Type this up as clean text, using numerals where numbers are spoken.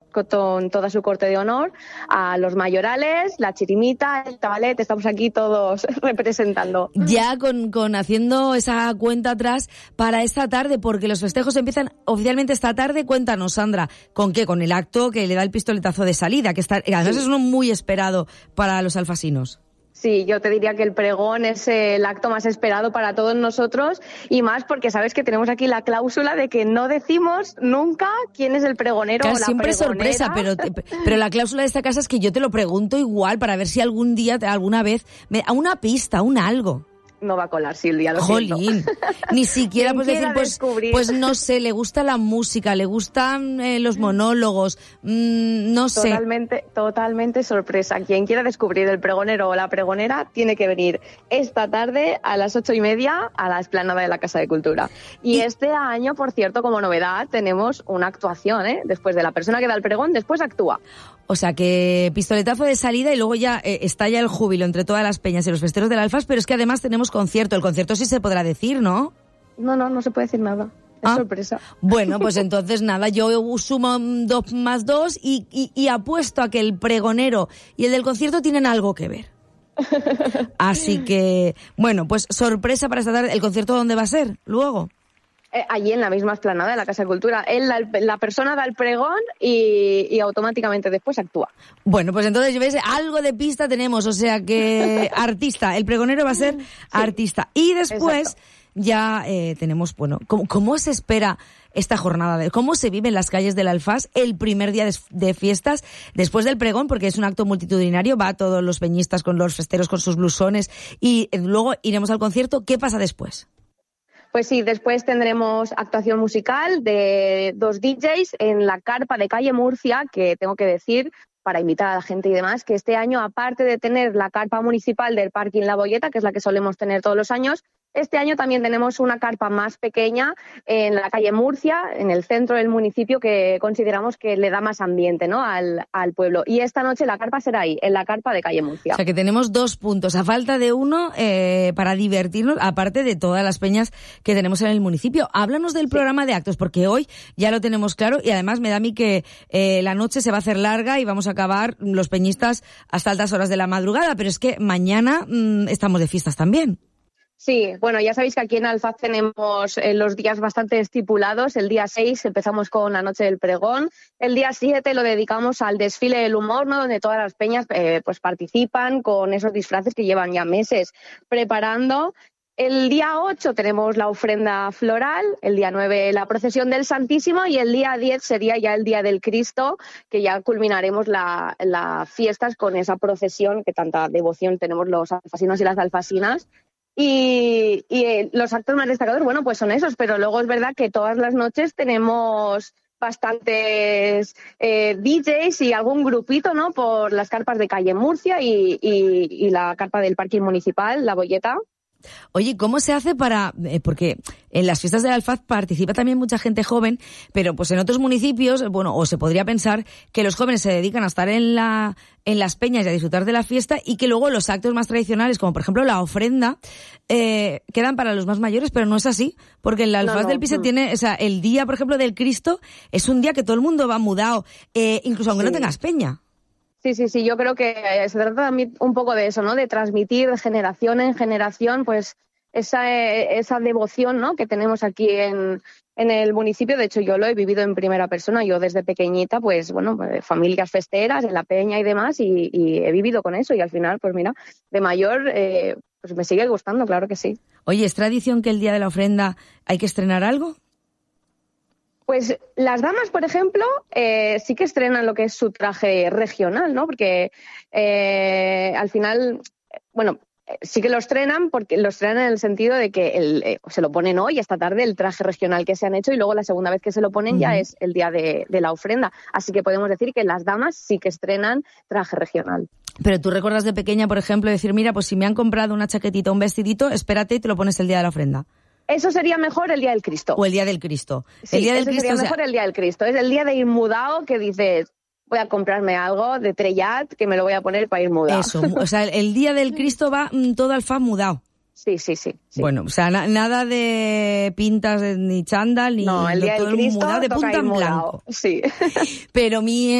con toda su corte de honor, a los mayorales, la chirimita, el tabalet, estamos aquí todos representando. Ya con haciendo esa cuenta atrás para esta tarde, porque los festejos empiezan oficialmente esta tarde. Cuéntanos, Sandra, ¿con qué? Con el acto que le da el pistoletazo de salida, que además es uno muy esperado para los alfasinos. Sí, yo te diría que el pregón es el acto más esperado para todos nosotros, y más porque sabes que tenemos aquí la cláusula de que no decimos nunca quién es el pregonero, claro, o la siempre pregonera. Sorpresa, pero la cláusula de esta casa es que yo te lo pregunto igual para ver si algún día, alguna vez, a una pista, un algo. No va a colar, Silvia, lo Jolín, siento. Ni siquiera pues decir, pues no sé, le gusta la música, le gustan los monólogos, no sé. Totalmente sorpresa. Quien quiera descubrir el pregonero o la pregonera tiene que venir esta tarde a las 8:30 a la explanada de la Casa de Cultura. Y este año, por cierto, como novedad, tenemos una actuación, después de la persona que da el pregón, después actúa. O sea que pistoletazo de salida y luego ya estalla el júbilo entre todas las peñas y los festeros del Alfas, pero es que además tenemos concierto. El concierto sí se podrá decir, ¿no? No se puede decir nada. Es sorpresa. Bueno, pues entonces nada, yo sumo 2 más 2 y apuesto a que el pregonero y el del concierto tienen algo que ver. Así que, bueno, pues sorpresa para esta tarde. ¿El concierto dónde va a ser luego? Allí en la misma explanada de la Casa de Cultura. La persona da el pregón y automáticamente después actúa. Bueno, pues entonces ves, algo de pista tenemos, o sea que artista, el pregonero va a ser artista. Y después ya tenemos, bueno, ¿cómo se espera esta jornada? ¿Cómo se vive en las calles del Alfás el primer día de fiestas después del pregón? Porque es un acto multitudinario, va todos los peñistas con los festeros con sus blusones y luego iremos al concierto. ¿Qué pasa después? Pues sí, después tendremos actuación musical de 2 DJs en la carpa de calle Murcia, que tengo que decir, para invitar a la gente y demás, que este año, aparte de tener la carpa municipal del Parking La Boyeta, que es la que solemos tener todos los años, este año también tenemos una carpa más pequeña en la calle Murcia, en el centro del municipio, que consideramos que le da más ambiente, ¿no?, al pueblo. Y esta noche la carpa será ahí, en la carpa de calle Murcia. O sea que tenemos 2 puntos, a falta de uno para divertirnos, aparte de todas las peñas que tenemos en el municipio. Háblanos del programa de actos, porque hoy ya lo tenemos claro y además me da a mí que la noche se va a hacer larga y vamos a acabar los peñistas hasta altas horas de la madrugada, pero es que mañana estamos de fiestas también. Sí, bueno, ya sabéis que aquí en Alfaz tenemos los días bastante estipulados. El día 6 empezamos con la noche del pregón. El día 7 lo dedicamos al desfile del humor, ¿no?, donde todas las peñas pues participan con esos disfraces que llevan ya meses preparando. El día 8 tenemos la ofrenda floral, el día 9 la procesión del Santísimo y el día 10 sería ya el Día del Cristo, que ya culminaremos las fiestas con esa procesión que tanta devoción tenemos los alfasinos y las alfasinas. Y los actos más destacados, bueno, pues son esos, pero luego es verdad que todas las noches tenemos bastantes DJs y algún grupito, ¿no?, por las carpas de calle Murcia y la carpa del Parking Municipal, La Boyeta. Oye, ¿cómo se hace para...? Porque en las fiestas del Alfaz participa también mucha gente joven, pero pues en otros municipios, bueno, o se podría pensar que los jóvenes se dedican a estar en las peñas y a disfrutar de la fiesta y que luego los actos más tradicionales, como por ejemplo la ofrenda, quedan para los más mayores, pero no es así, porque el Alfaz del Pise tiene, o sea, el día, por ejemplo, del Cristo es un día que todo el mundo va mudado, incluso aunque no tengas peña. Sí, yo creo que se trata también un poco de eso, ¿no?, de transmitir de generación en generación pues esa devoción, ¿no?, que tenemos aquí en el municipio. De hecho, yo lo he vivido en primera persona. Yo desde pequeñita, pues bueno, familias festeras en la peña y demás, y he vivido con eso y al final, pues mira, de mayor pues me sigue gustando, claro que sí. Oye, ¿es tradición que el día de la ofrenda hay que estrenar algo? Pues las damas, por ejemplo, sí que estrenan lo que es su traje regional, ¿no? Porque al final, bueno, sí que lo estrenan, porque lo estrenan en el sentido de que se lo ponen hoy, esta tarde, el traje regional que se han hecho, y luego la segunda vez que se lo ponen ya es el día de la ofrenda. Así que podemos decir que las damas sí que estrenan traje regional. Pero tú recuerdas de pequeña, por ejemplo, decir, mira, pues si me han comprado una chaquetita, un vestidito, espérate y te lo pones el día de la ofrenda. Eso sería mejor el Día del Cristo. O el Día del Cristo. Sí, el día del Cristo, sería mejor el Día del Cristo. Es el día de ir mudado, que dices, voy a comprarme algo de trellat que me lo voy a poner para ir mudado. Eso, o sea, el Día del Cristo va todo Alfaz mudado. Sí. Bueno, o sea, nada de pintas ni chándal, ni no, el Día todo del Cristo mudado de punta en blanco. Blanco. Sí. Pero